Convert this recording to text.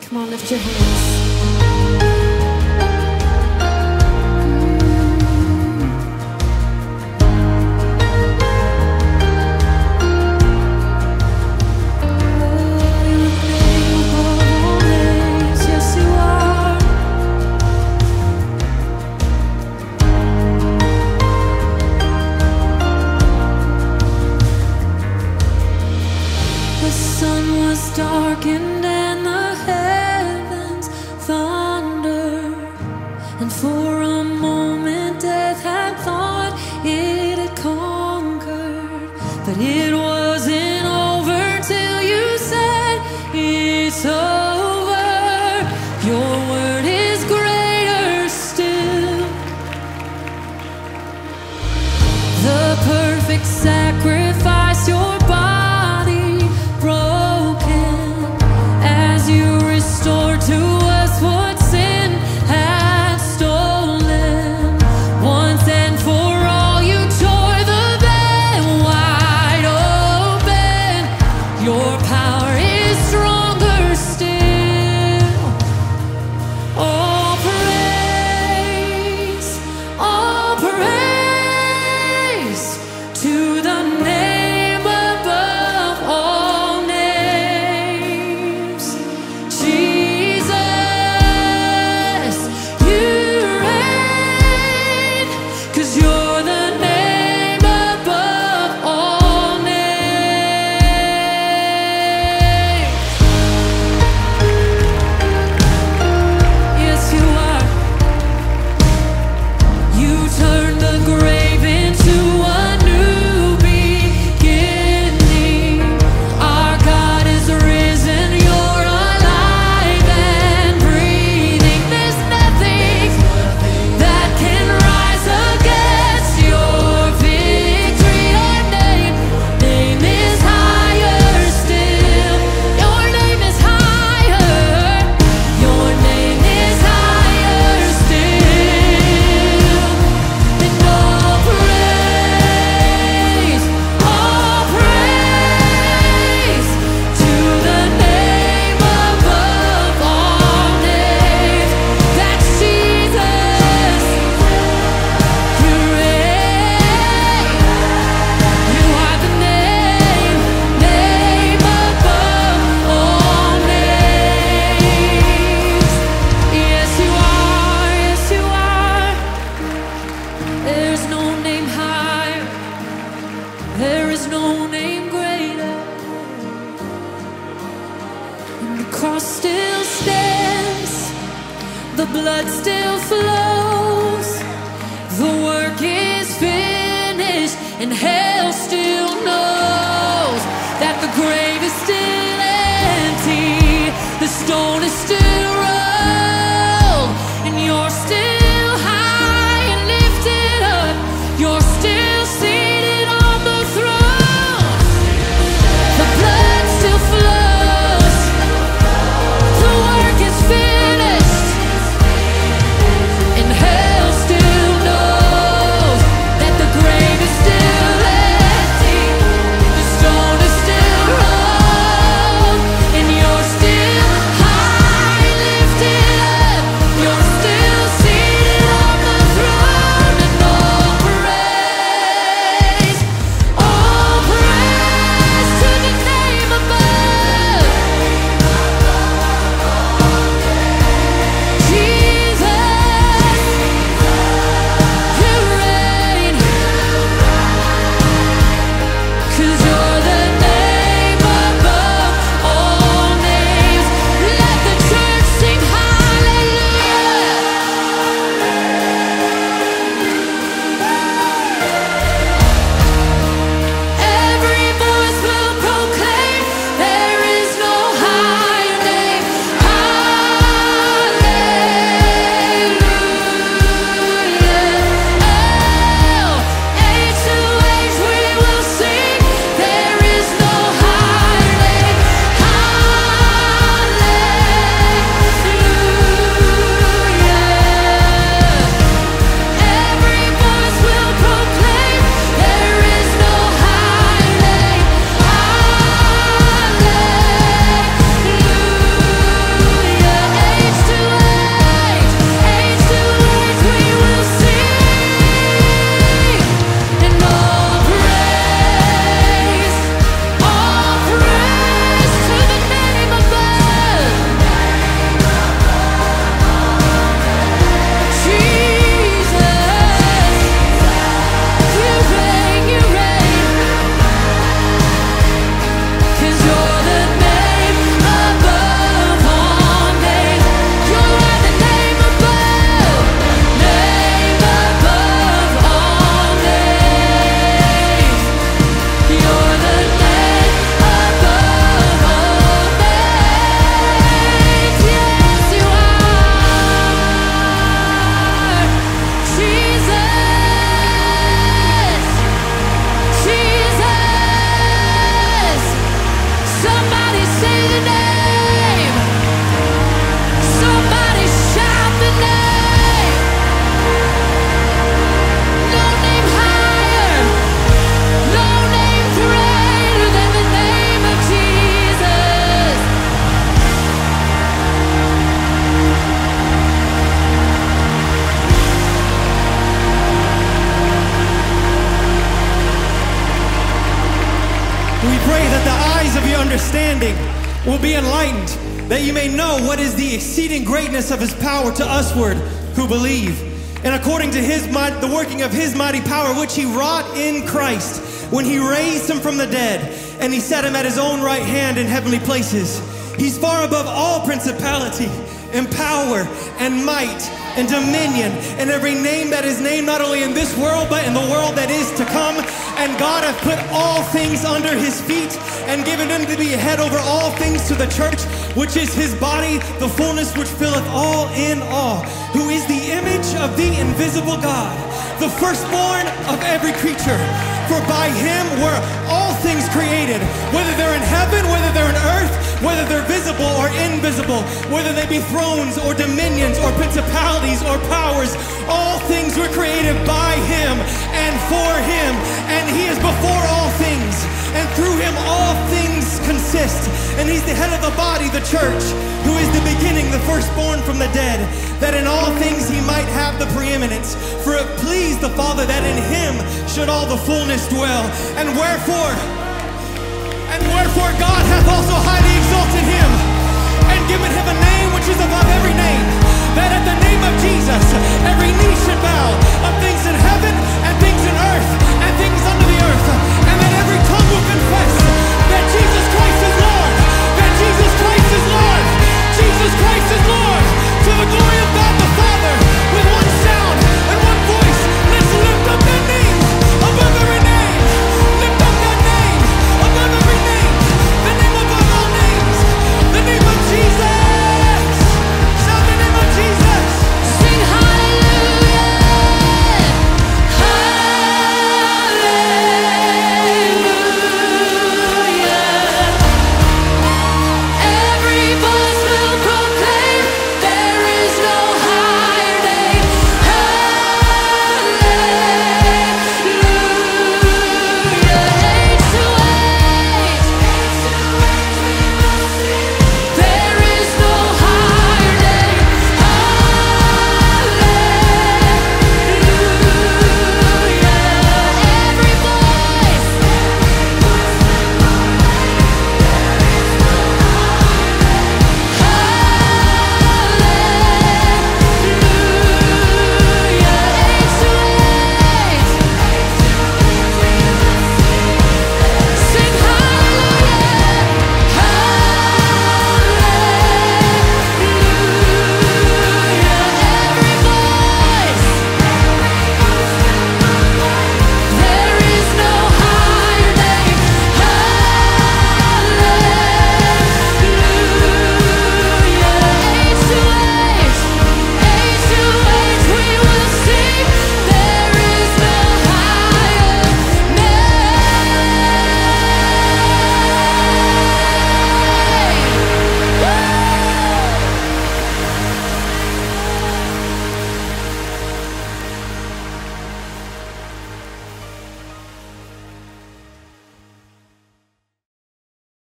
Come on, lift your hands. The sun was darkened and the heavens thundered, and for a moment death had thought it had conquered. But it wasn't over till you said it's over. Your word is greater still. The perfect sacrifice, your body broken, as you restore to us what sin had stolen. Once and for all you tore the veil wide open. Your power is stronger still. All praise to the name above all names. Jesus, you reign, 'cause you're the name above all names. Yes, you are. You turned the grave into a new beginning. Our God is risen, you're alive and breathing. There's nothing that can rise against your victory. Your name is higher still. Your name is higher. Your name is higher still. And all praise to the name above all names. That's Jesus. You reign. You are the name above all names. Yes, you are. Yes, you are. There's no name higher. There is no name greater. And the cross still stands. The blood still flows. The work is finished, and hell still knows that the grave is still empty. The stone is still rolled, and you're still high and lifted up. You're still seated on the throne. The blood still flows. The work is finished, and hell still knows that the grave is still empty. The stone is still rolled. understanding will be enlightened, that you may know what is the exceeding greatness of his power to usward who believe. And according to his might, the working of his mighty power, which he wrought in Christ, when he raised him from the dead, and he set him at his own right hand in heavenly places. He's far above all principality and power and might and dominion and every name that is named, not only in this world, but in the world that is to come. And God hath put all things under his feet and given him to be head over all things to the church, which is his body, the fullness which filleth all in all, who is the image of the invisible God, the firstborn of every creature. For by him were all things created, whether they're in heaven, whether they're in earth, whether they're visible or invisible, whether they be thrones or dominions or principalities or powers. All things were created by him and for him, and he is before all things, and through him all things consist. And he's the head of the body, the church, who is the beginning, the firstborn from the dead, that in all things he might have the preeminence. For it pleased the Father that in him should all the fullness dwell. And wherefore God